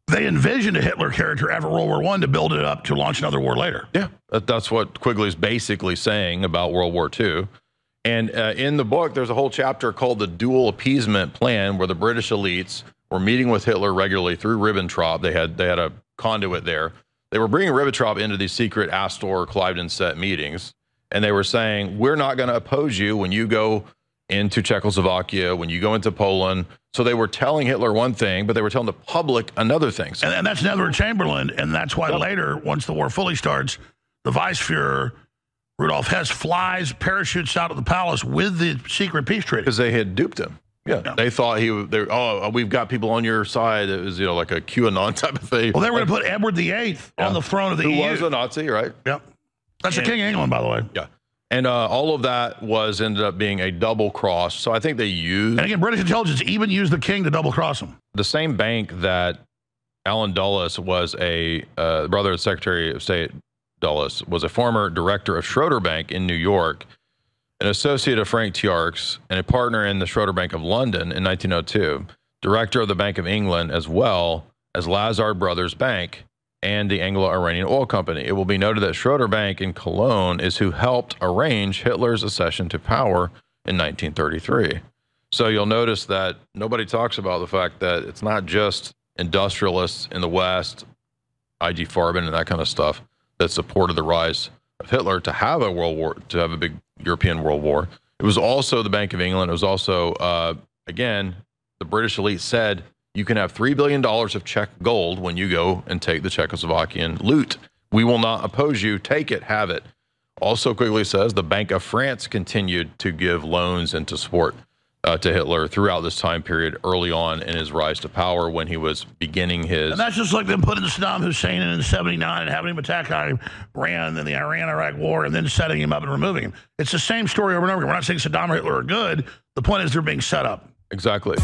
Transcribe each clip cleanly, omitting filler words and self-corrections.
They envisioned a Hitler character after World War I to build it up to launch another war later. Yeah, that's what Quigley's basically saying about World War II. And in the book, there's a whole chapter called the Dual Appeasement Plan, where the British elites were meeting with Hitler regularly through Ribbentrop. They had a conduit there. They were bringing Ribbentrop into these secret Astor-Cliveden set meetings, and they were saying, we're not going to oppose you when you go into Czechoslovakia, when you go into Poland. So they were telling Hitler one thing, but they were telling the public another thing. So, and that's Neville Chamberlain, and that's why later, once the war fully starts, the Weissfuhrer, Rudolf Hess, flies, parachutes out of the palace with the secret peace treaty. Because they had duped him. Yeah. They thought we've got people on your side. It was, like a QAnon type of thing. Well, they were going to put Edward VIII on the throne of the EU. Who was a Nazi, right? Yeah. That's the King of England, by the way. Yeah. And all of that ended up being a double cross. So I think they used... And again, British intelligence even used the king to double cross him. The same bank that Alan Dulles was a brother of Secretary of State Dulles, was a former director of Schroeder Bank in New York, an associate of Frank Tiarks, and a partner in the Schroeder Bank of London in 1902, director of the Bank of England, as well as Lazard Brothers Bank and the Anglo-Iranian Oil Company. It will be noted that Schroeder Bank in Cologne is who helped arrange Hitler's accession to power in 1933. So you'll notice that nobody talks about the fact that it's not just industrialists in the West, I.G. Farben and that kind of stuff, that supported the rise of Hitler to have a world war, to have a big European world war. It was also the Bank of England. It was also, again, the British elite said, you can have $3 billion of Czech gold when you go and take the Czechoslovakian loot. We will not oppose you. Take it, have it. Also, Quigley says the Bank of France continued to give loans and to support to Hitler throughout this time period early on in his rise to power when he was beginning his... And that's just like them putting Saddam Hussein in 79 and having him attack Iran in the Iran-Iraq war and then setting him up and removing him. It's the same story over and over again. We're not saying Saddam or Hitler are good. The point is they're being set up. Exactly.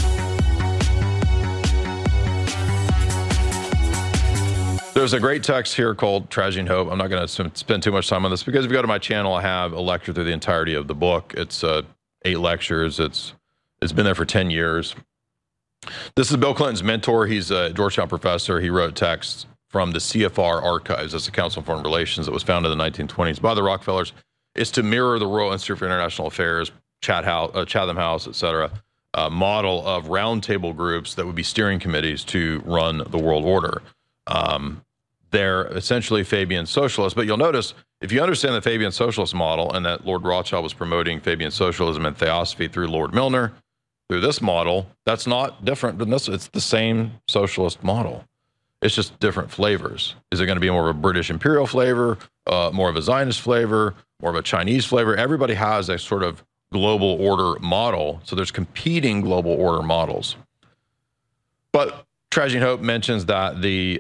There's a great text here called Tragedy and Hope. I'm not going to spend too much time on this because if you go to my channel, I have a lecture through the entirety of the book. It's 8 lectures. It's been there for 10 years. This is Bill Clinton's mentor. He's a Georgetown professor. He wrote texts from the CFR archives. That's the Council on Foreign Relations that was founded in the 1920s by the Rockefellers. It's to mirror the Royal Institute for International Affairs, Chatham House, etc. Model of roundtable groups that would be steering committees to run the world order. They're essentially Fabian socialists, but you'll notice if you understand the Fabian socialist model and that Lord Rothschild was promoting Fabian socialism and theosophy through Lord Milner, through this model, that's not different than this. It's the same socialist model. It's just different flavors. Is it going to be more of a British imperial flavor, more of a Zionist flavor, more of a Chinese flavor? Everybody has a sort of global order model, so there's competing global order models. But Tragedy and Hope mentions that the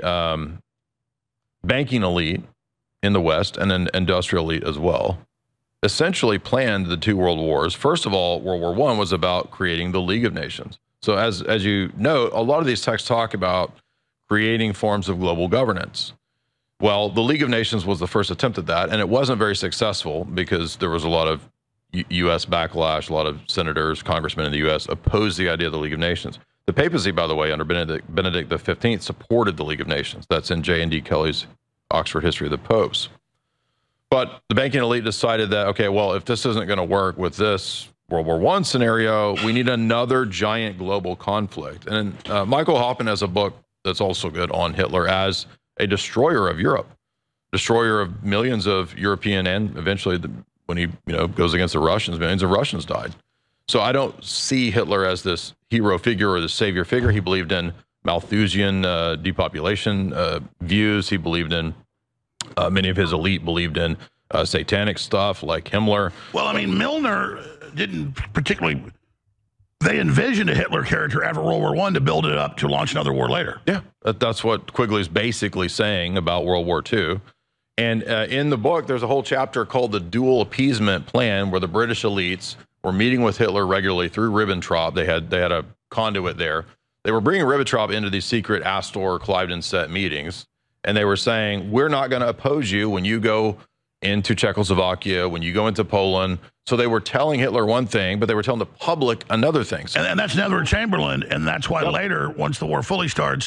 banking elite in the West and an industrial elite as well essentially planned the 2 world wars. First of all, World War I was about creating the League of Nations. So as you know, a lot of these texts talk about creating forms of global governance. Well, the League of Nations was the first attempt at that, and it wasn't very successful because there was a lot of U.S. backlash. A lot of senators, congressmen in the U.S. opposed the idea of the League of Nations. The papacy, by the way, under Benedict XV, supported the League of Nations. That's in J.N.D. Kelly's Oxford History of the Popes. But the banking elite decided that, okay, well, if this isn't going to work with this World War I scenario, we need another giant global conflict. And Michael Hoffman has a book that's also good on Hitler as a destroyer of Europe, destroyer of millions of European and eventually, when he goes against the Russians, millions of Russians died. So I don't see Hitler as this hero figure or the savior figure. He believed in Malthusian depopulation views. He believed in, many of his elite believed in satanic stuff like Himmler. Well, I mean, Milner didn't particularly, they envisioned a Hitler character after World War I to build it up to launch another war later. Yeah, that's what Quigley's basically saying about World War II. And in the book, there's a whole chapter called the Dual Appeasement Plan, where the British elites were meeting with Hitler regularly through Ribbentrop. They had a conduit there. They were bringing Ribbentrop into these secret Astor-Cliveden set meetings, and they were saying, we're not going to oppose you when you go into Czechoslovakia, when you go into Poland. So they were telling Hitler one thing, but they were telling the public another thing. So, and that's Neville Chamberlain, and that's why later, once the war fully starts,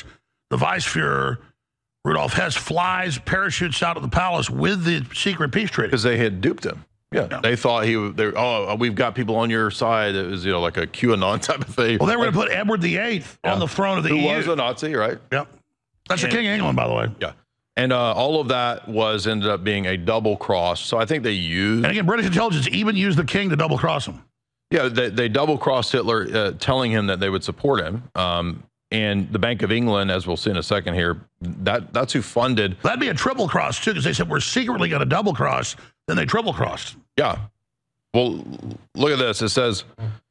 the Weissführer, Rudolf Hess, flies, parachutes out of the palace with the secret peace treaty. Because they had duped him. Yeah, they thought we've got people on your side. It was, like a QAnon type of thing. Well, they were going to put Edward VIII on the throne of the EU. Who was a Nazi, right? Yep. That's the King of England, by the way. Yeah. And all of that ended up being a double cross. So I think they used... And again, British intelligence even used the king to double cross him. Yeah, they double crossed Hitler, telling him that they would support him. And the Bank of England, as we'll see in a second here, that's who funded... That'd be a triple cross, too, because they said we're secretly going to double cross. Then they triple crossed. Yeah. Well, look at this. It says,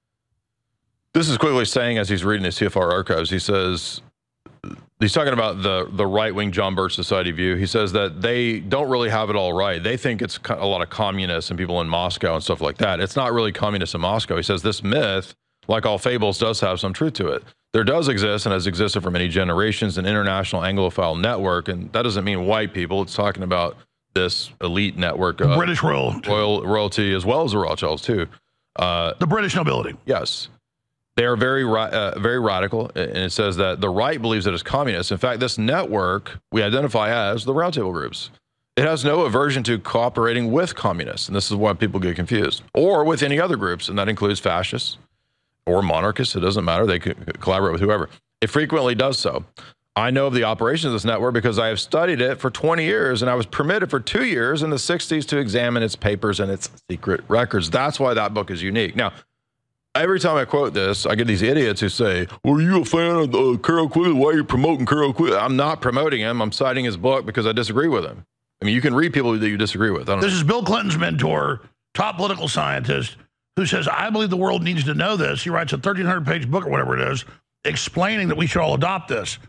this is Quigley saying as he's reading the CFR archives, he says, he's talking about the right-wing John Birch Society view. He says that they don't really have it all right. They think it's a lot of communists and people in Moscow and stuff like that. It's not really communists in Moscow. He says this myth, like all fables, does have some truth to it. There does exist and has existed for many generations an international Anglophile network, and that doesn't mean white people. It's talking about this elite network of British royalty, as well as the Rothschilds too. The British nobility. Yes. They are very radical, and it says that the right believes that it's communist. In fact, this network we identify as the roundtable groups. It has no aversion to cooperating with communists, and this is why people get confused, or with any other groups, and that includes fascists or monarchists. It doesn't matter. They could collaborate with whoever. It frequently does so. I know of the operation of this network because I have studied it for 20 years, and I was permitted for 2 years in the 60s to examine its papers and its secret records. That's why that book is unique. Now, every time I quote this, I get these idiots who say, well, are you a fan of Carroll Quigley? Why are you promoting Carroll Quigley? I'm not promoting him. I'm citing his book because I disagree with him. I mean, you can read people that you disagree with. This is Bill Clinton's mentor, top political scientist, who says, I believe the world needs to know this. He writes a 1,300-page book or whatever it is, explaining that we should all adopt this.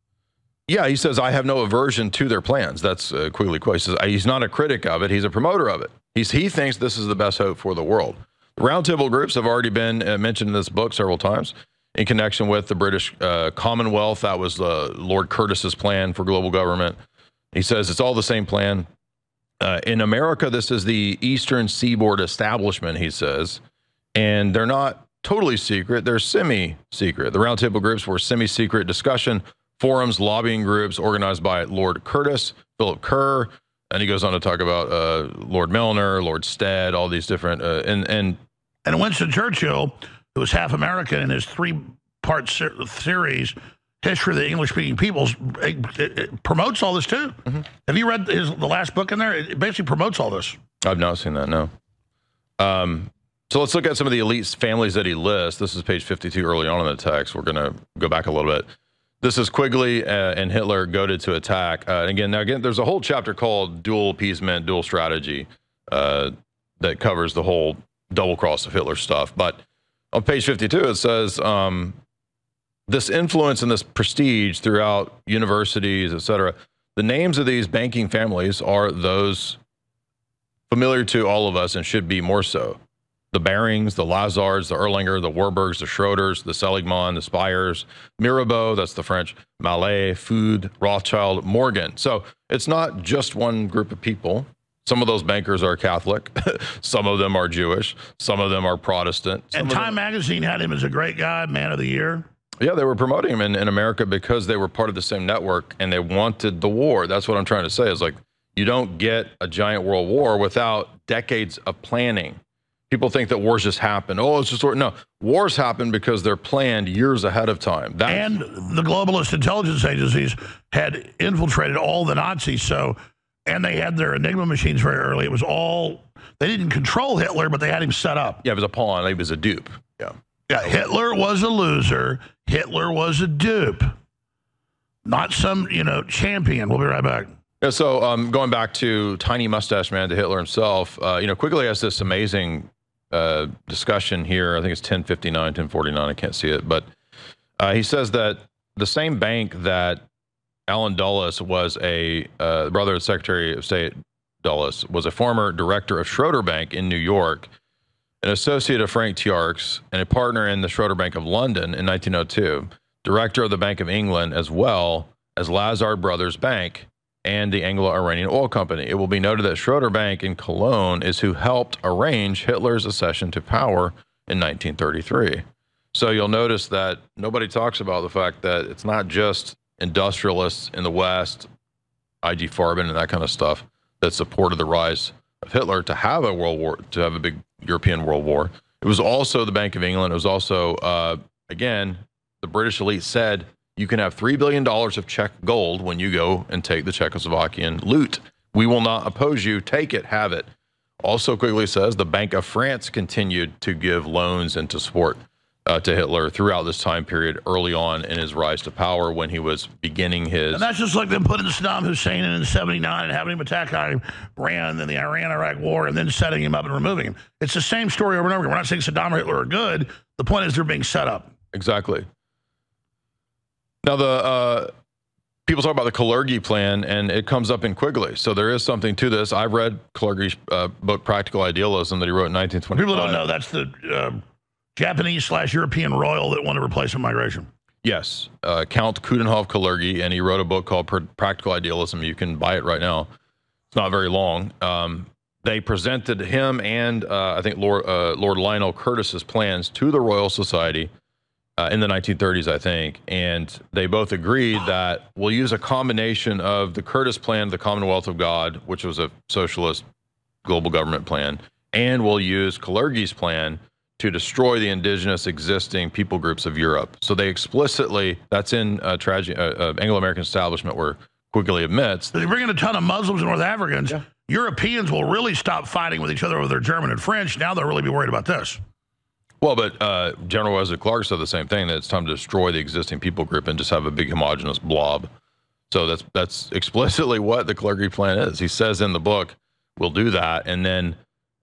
Yeah, he says, I have no aversion to their plans. That's Quigley quote. He says, he's not a critic of it. He's a promoter of it. He thinks this is the best hope for the world. The roundtable groups have already been mentioned in this book several times in connection with the British Commonwealth. That was Lord Curtis's plan for global government. He says it's all the same plan. In America, this is the Eastern Seaboard Establishment, he says, and they're not totally secret. They're semi-secret. The roundtable groups were semi-secret discussion forums, lobbying groups organized by Lord Curtis, Philip Kerr, and he goes on to talk about Lord Milner, Lord Stead, all these different and Winston Churchill, who was half American in his 3-part series, History of the English-Speaking Peoples, it promotes all this too. Mm-hmm. Have you read the last book in there? It basically promotes all this. I've not seen that, no. So let's look at some of the elite families that he lists. This is page 52 early on in the text. We're going to go back a little bit. This is Quigley and Hitler goaded to attack. Again, there's a whole chapter called Dual Appeasement, Dual Strategy that covers the whole double cross of Hitler stuff. But on page 52, it says this influence and this prestige throughout universities, etc. The names of these banking families are those familiar to all of us and should be more so. The Barings, the Lazards, the Erlanger, the Warburgs, the Schroders, the Seligman, the Spires, Mirabeau, that's the French, Mallet, Food, Rothschild, Morgan. So it's not just one group of people. Some of those bankers are Catholic. Some of them are Jewish. Some of them are Protestant. And Time Magazine had him as a great guy, man of the year. Yeah, they were promoting him in America because they were part of the same network and they wanted the war. That's what I'm trying to say is like, you don't get a giant world war without decades of planning. People think that wars just happen. Oh, it's just war. No, wars happen because they're planned years ahead of time. And the globalist intelligence agencies had infiltrated all the Nazis. And they had their Enigma machines very early. It was all, they didn't control Hitler, but they had him set up. Yeah, it was a pawn. He was a dupe. Yeah. Yeah, Hitler was a loser. Hitler was a dupe. Not some, champion. We'll be right back. Yeah, so going back to Tiny Mustache Man, to Hitler himself, Quigley has this amazing discussion here. I think it's 1059, 1049. I can't see it. But he says that the same bank that Allen Dulles was a brother of Secretary of State Dulles, was a former director of Schroeder Bank in New York, an associate of Frank Tiark's, and a partner in the Schroeder Bank of London in 1902, director of the Bank of England, as well as Lazard Brothers Bank and the Anglo-Iranian Oil Company. It will be noted that Schroeder Bank in Cologne is who helped arrange Hitler's accession to power in 1933. So you'll notice that nobody talks about the fact that it's not just industrialists in the West, IG Farben and that kind of stuff, that supported the rise of Hitler to have a world war, to have a big European world war. It was also the Bank of England. It was also, again, the British elite said, you can have $3 billion of Czech gold when you go and take the Czechoslovakian loot. We will not oppose you. Take it, have it. Also, Quigley says the Bank of France continued to give loans and to support to Hitler throughout this time period early on in his rise to power when he was beginning his... And that's just like them putting Saddam Hussein in 79 and having him attack Iran in the Iran-Iraq war and then setting him up and removing him. It's the same story over and over again. We're not saying Saddam or Hitler are good. The point is they're being set up. Exactly. Now, the people talk about the Kalergi plan, and it comes up in Quigley. So there is something to this. I've read Kalergi's book, Practical Idealism, that he wrote in 1925. People don't know that's the Japanese/European royal that wanted replacement migration. Yes, Count Coudenhove Kalergi, and he wrote a book called Practical Idealism. You can buy it right now. It's not very long. They presented him and I think Lord Lionel Curtis's plans to the Royal Society in the 1930s, I think, and they both agreed that we'll use a combination of the Curtis plan, the Commonwealth of God, which was a socialist global government plan, and we'll use Kalergi's plan to destroy the indigenous existing people groups of Europe. So they explicitly, that's in Anglo-American Establishment, where Quigley admits. They bring in a ton of Muslims and North Africans. Yeah. Europeans will really stop fighting with each other over their German and French. Now they'll really be worried about this. Well, but General Wesley Clark said the same thing, that it's time to destroy the existing people group and just have a big homogenous blob. So that's explicitly what the Kalergi plan is. He says in the book, we'll do that. And then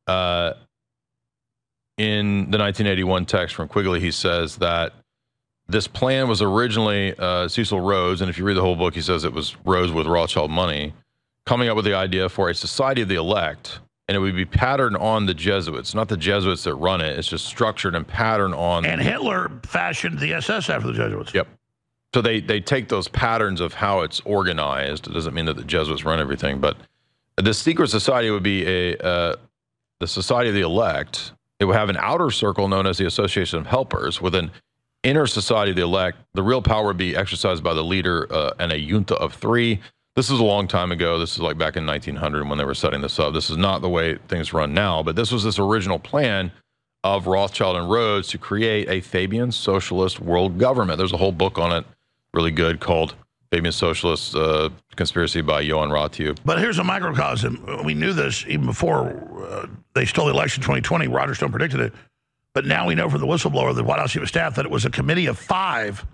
in the 1981 text from Quigley, he says that this plan was originally Cecil Rhodes, and if you read the whole book, he says it was Rhodes with Rothschild money, coming up with the idea for a society of the elect, and it would be patterned on the Jesuits, not the Jesuits that run it. It's just structured and patterned on... And Hitler fashioned the SS after the Jesuits. Yep. So they take those patterns of how it's organized. It doesn't mean that the Jesuits run everything, but the secret society would be the Society of the Elect. It would have an outer circle known as the Association of Helpers, with an inner society of the elect. The real power would be exercised by the leader and a junta of 3. This is a long time ago. This is like back in 1900 when they were setting this up. This is not the way things run now, but this was this original plan of Rothschild and Rhodes to create a Fabian socialist world government. There's a whole book on it, really good, called Fabian Socialist Conspiracy by Johann Rothschild. But here's a microcosm. We knew this even before they stole the election in 2020. Roger Stone predicted it. But now we know from the whistleblower, the White House Chief of Staff, that it was a committee of 5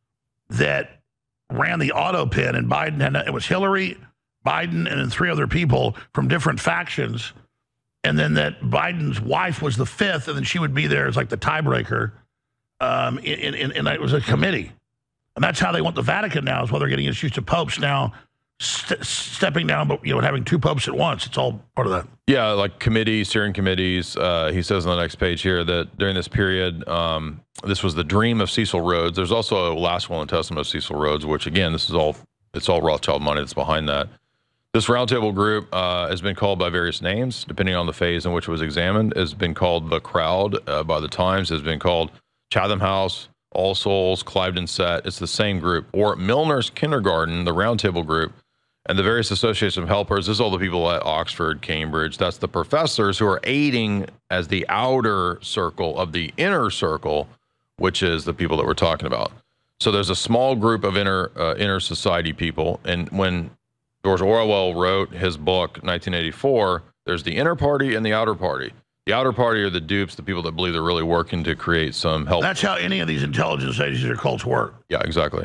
that ran the auto pin, and Biden had, it was Hillary, Biden, and then 3 other people from different factions. And then that Biden's wife was the 5th, and then she would be there as like the tiebreaker. And it was a committee. And that's how they want the Vatican now, is why they're getting issues to popes now stepping down, but having 2 popes at once. It's all part of that. Yeah, like committees, steering committees. He says on the next page here that during this period, this was the dream of Cecil Rhodes. There's also a last will and testament of Cecil Rhodes, which again, it's all Rothschild money that's behind that. This roundtable group has been called by various names, depending on the phase in which it was examined. Has been called the Crowd by the Times. Has been called Chatham House, All Souls, Cliveden Set. It's the same group. Or Milner's Kindergarten, the roundtable group, and the various associations of helpers. This is all the people at Oxford, Cambridge. That's the professors who are aiding as the outer circle of the inner circle, which is the people that we're talking about. So there's a small group of inner society people. And when George Orwell wrote his book, 1984, there's the inner party and the outer party. The outer party are the dupes, the people that believe they're really working to create some help. That's how any of these intelligence agencies or cults work. Yeah, exactly.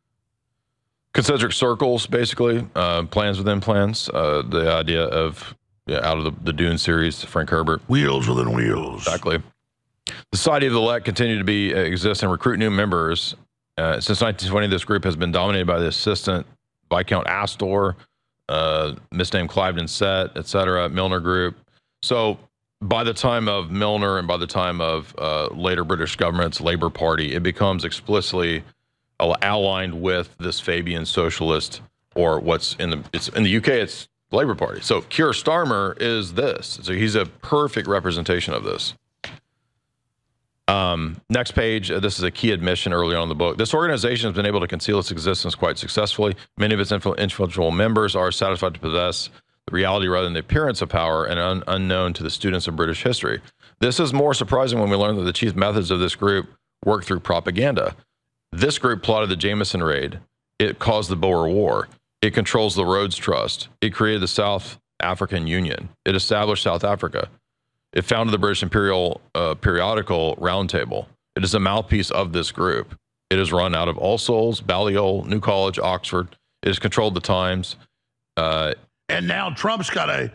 Concentric circles, basically, plans within plans. The idea of, out of the Dune series, Frank Herbert. Wheels within wheels. Exactly. The Society of the Elect continue to exist and recruit new members. Since 1920, this group has been dominated by the assistant Viscount Astor, misnamed Cliveden Set, etc., Milner Group. So by the time of Milner and by the time of later British government's Labour Party, it becomes explicitly aligned with this Fabian socialist, or what's in the UK, it's Labour Party. So Keir Starmer is this. So he's a perfect representation of this. Next page, this is a key admission early on in the book. This organization has been able to conceal its existence quite successfully. Many of its influential members are satisfied to possess the reality rather than the appearance of power and unknown to the students of British history. This is more surprising when we learn that the chief methods of this group work through propaganda. This group plotted the Jameson raid. It caused the Boer War. It controls the Rhodes Trust. It created the South African Union. It established South Africa. It founded the British Imperial periodical Round Table. It is a mouthpiece of this group. It is run out of All Souls, Balliol, New College, Oxford. It has controlled the Times. And now Trump's got a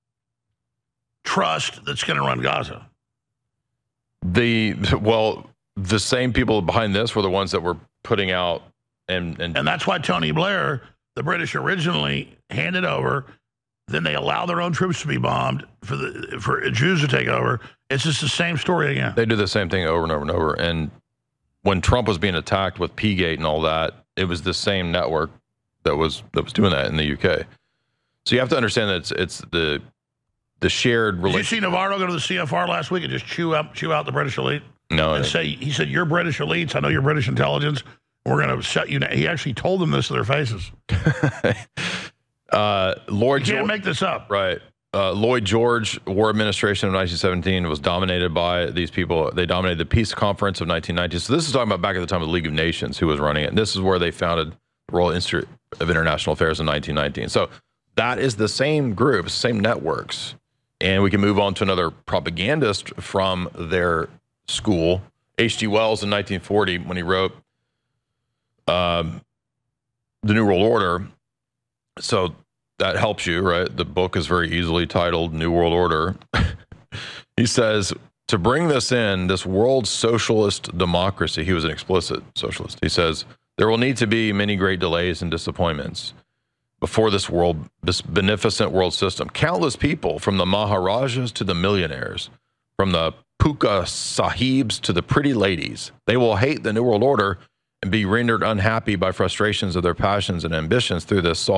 trust that's going to run Gaza. The same people behind this were the ones that were putting out and that's why Tony Blair, the British originally handed over, then they allow their own troops to be bombed for Jews to take over. It's just the same story again. They do the same thing over and over and over. And when Trump was being attacked with P-Gate and all that, it was the same network that was doing that in the UK. So you have to understand that it's the shared relationship. Did you see Navarro go to the CFR last week and just chew out the British elite? No. And he said, "You're British elites. I know you're British intelligence. We're going to shut you down." He actually told them this to their faces. Lloyd, you can't make this up. Right. Lloyd George War Administration of 1917 was dominated by these people. They dominated the Peace Conference of 1990. So this is talking about back at the time of the League of Nations, who was running it. And this is where they founded the Royal Institute of International Affairs in 1919. So that is the same group, same networks. And we can move on to another propagandist from their school, H.G. Wells in 1940, when he wrote The New World Order. So that helps you, right? The book is very easily titled New World Order. He says, to bring this in, this world socialist democracy, he was an explicit socialist. He says, there will need to be many great delays and disappointments before this beneficent world system. Countless people, from the Maharajas to the millionaires, from the Puka Sahibs to the pretty ladies, they will hate the New World Order and be rendered unhappy by frustrations of their passions and ambitions through this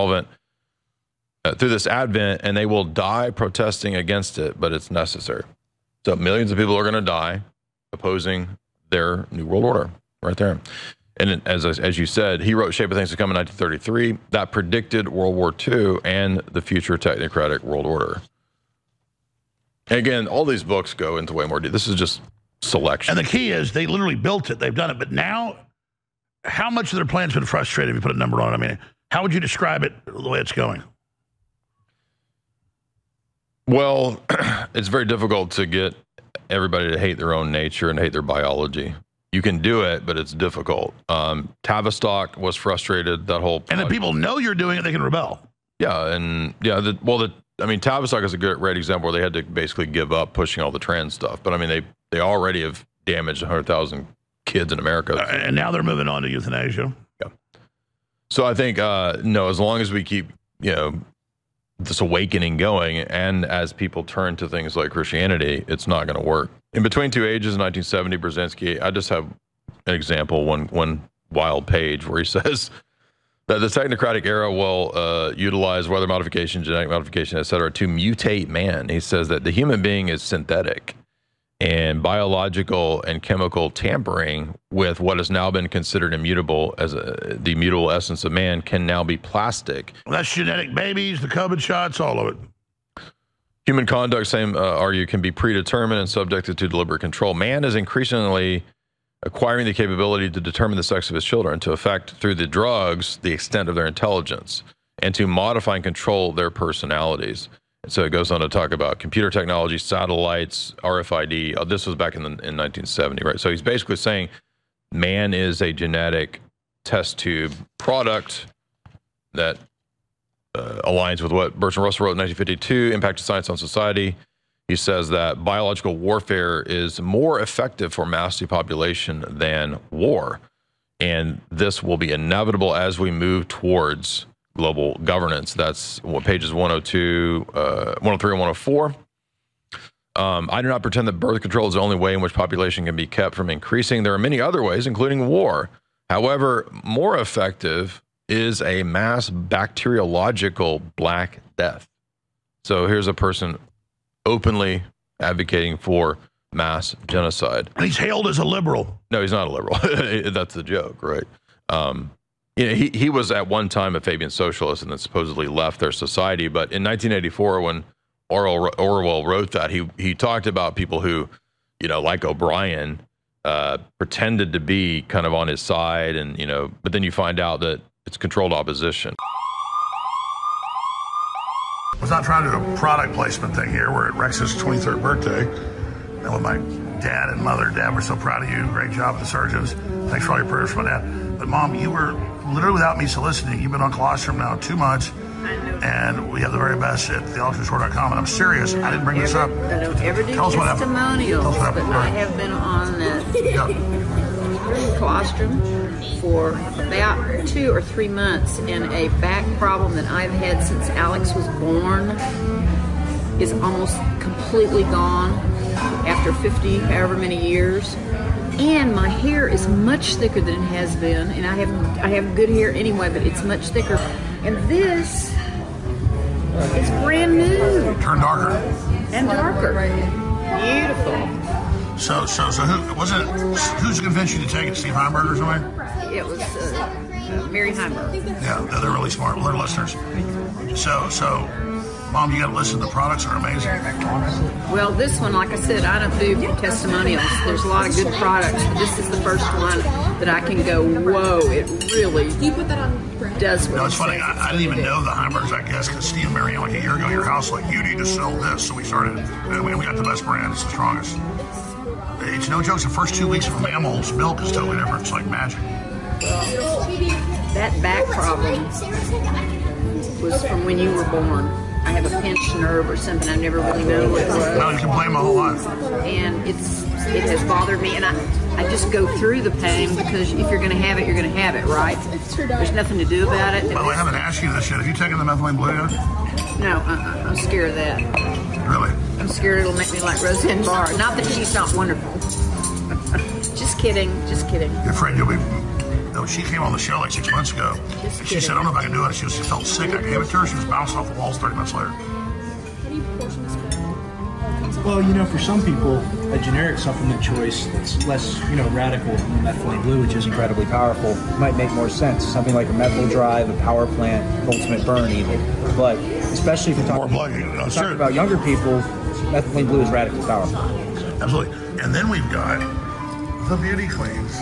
advent, and they will die protesting against it, but it's necessary. So millions of people are going to die opposing their New World Order right there. And as you said, he wrote Shape of Things to Come in 1933. That predicted World War II and the future technocratic world order. And again, all these books go into way more detail. This is just selection. And the key is they literally built it. They've done it. But now, how much of their plan's been frustrated if you put a number on it? I mean, how would you describe it the way it's going? Well, it's very difficult to get everybody to hate their own nature and hate their biology. You can do it, but it's difficult. Tavistock was frustrated, that whole project. And if people know you're doing it, they can rebel. Yeah, and yeah, Tavistock is a great example where they had to basically give up pushing all the trans stuff. But I mean, they already have damaged 100,000 kids in America. And now they're moving on to euthanasia. Yeah. So I think, no, as long as we keep, this awakening going, and as people turn to things like Christianity, it's not going to work. In Between Two Ages, in 1970, Brzezinski, I just have an example, one wild page where he says that the technocratic era will utilize weather modification, genetic modification, et cetera, to mutate man. He says that the human being is synthetic, and biological and chemical tampering with what has now been considered immutable as the immutable essence of man can now be plastic. Well, that's genetic babies, the COVID shots, all of it. Human conduct, same argue, can be predetermined and subjected to deliberate control. Man is increasingly acquiring the capability to determine the sex of his children, to affect through the drugs the extent of their intelligence, and to modify and control their personalities. And so it goes on to talk about computer technology, satellites, RFID. This was back in 1970, right? So he's basically saying man is a genetic test tube product that aligns with what Bertrand Russell wrote in 1952, Impact of Science on Society. He says that biological warfare is more effective for mass depopulation than war. And this will be inevitable as we move towards global governance. That's what pages 102, 103 and 104. I do not pretend that birth control is the only way in which population can be kept from increasing. There are many other ways, including war. However, more effective is a mass bacteriological Black Death. So here's a person openly advocating for mass genocide. And he's hailed as a liberal. No, he's not a liberal. That's the joke, right? He was at one time a Fabian socialist and then supposedly left their society. But in 1984, when Orwell wrote that, he talked about people who, like O'Brien, pretended to be kind of on his side, and but then you find out that it's controlled opposition. I was not trying to do a product placement thing here. We're at Rex's 23rd birthday. And with my dad and mother. Dad, we're so proud of you. Great job with the surgeons. Thanks for all your prayers for my dad. But Mom, you were literally without me soliciting. You've been on colostrum now 2 months. And we have the very best at thealexandrestore.com. And I'm serious. I didn't bring this up. I don't ever do testimonials, but I have been on colostrum for about 2 or 3 months, and a back problem that I've had since Alex was born is almost completely gone after 50 however many years. And my hair is much thicker than it has been, and I have good hair anyway, but it's much thicker. And this is brand new. Turned darker. And darker. Beautiful. So who was it? Who's convinced you to take it? Steve Heimberg or something? It was Mary Heimberg. Yeah, they're really smart. They're listeners. So, Mom, you got to listen. The products are amazing. Well, this one, like I said, I don't do testimonials. There's a lot of good products. This is the first one that I can go, whoa, it really does what No, it's it funny. says I didn't even know the Heimbergs, I guess, because Steve and Mary, like a year ago, your house, like, you need to sell this. So we started, and we got the best brand. It's the strongest. It's no joke. The first 2 weeks of Mammal's milk is totally different. It's like magic. That back problem was from when you were born. I have a pinched nerve or something. I never really know what it was. No, you can blame my whole life. And it has bothered me. And I just go through the pain because if you're going to have it, you're going to have it, right? There's nothing to do about it. By the way, I haven't asked you this yet. Have you taken the methylene blue yet? No, I'm scared of that. Really? I'm scared it'll make me like Roseanne Barr. Not that she's not wonderful. Just kidding. Just kidding. You're afraid you'll be... No, she came on the show like 6 months ago. And she said, I don't know if I can do it. She felt sick. I gave it to her. She was bouncing off the walls 30 minutes later. Well, for some people, a generic supplement choice that's less, radical than methylene blue, which is incredibly powerful, might make more sense. Something like a methyl drive, a power plant, ultimate burn even. But especially if you're talking about younger people, methylene blue is radically powerful. Absolutely. And then we've got the beauty queens.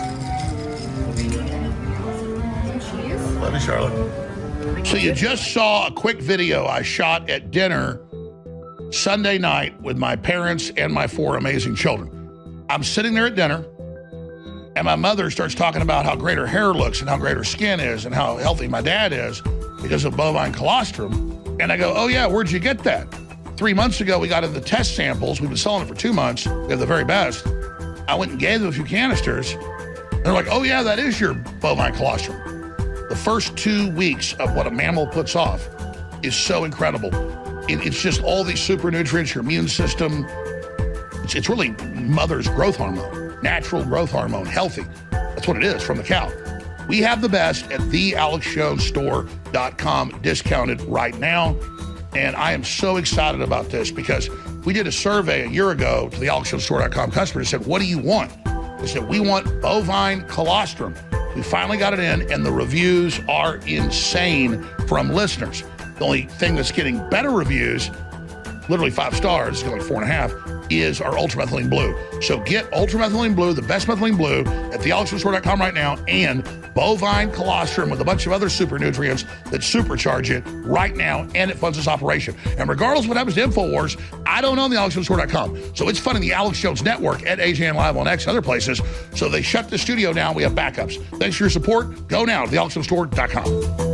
Love you, Charlotte. So you just saw a quick video I shot at dinner Sunday night with my parents and my 4 amazing children. I'm sitting there at dinner, and my mother starts talking about how great her hair looks and how great her skin is and how healthy my dad is because of bovine colostrum. And I go, oh yeah, where'd you get that? 3 months ago, we got in the test samples. We've been selling it for 2 months. They're the very best. I went and gave them a few canisters. They're like, oh yeah, that is your bovine colostrum. The first 2 weeks of what a mammal puts off is so incredible. It's just all these super nutrients, your immune system. It's really mother's growth hormone, natural growth hormone, healthy. That's what it is from the cow. We have the best at thealexjonesstore.com, discounted right now. And I am so excited about this because we did a survey a year ago to the alexjonesstore.com customers and said, what do you want? They said, we want bovine colostrum. We finally got it in, and the reviews are insane from listeners. The only thing that's getting better reviews, literally 5 stars, it's like 4.5, is our ultramethylene blue. So get ultramethylene blue, the best methylene blue, at thealexjonesstore.com right now, and bovine colostrum with a bunch of other super nutrients that supercharge it right now, and it funds this operation. And regardless of what happens to InfoWars, I don't own thealexjonesstore.com. So it's funding the Alex Jones Network at AJN Live on X and other places. So they shut the studio down. We have backups. Thanks for your support. Go now to thealexjonesstore.com.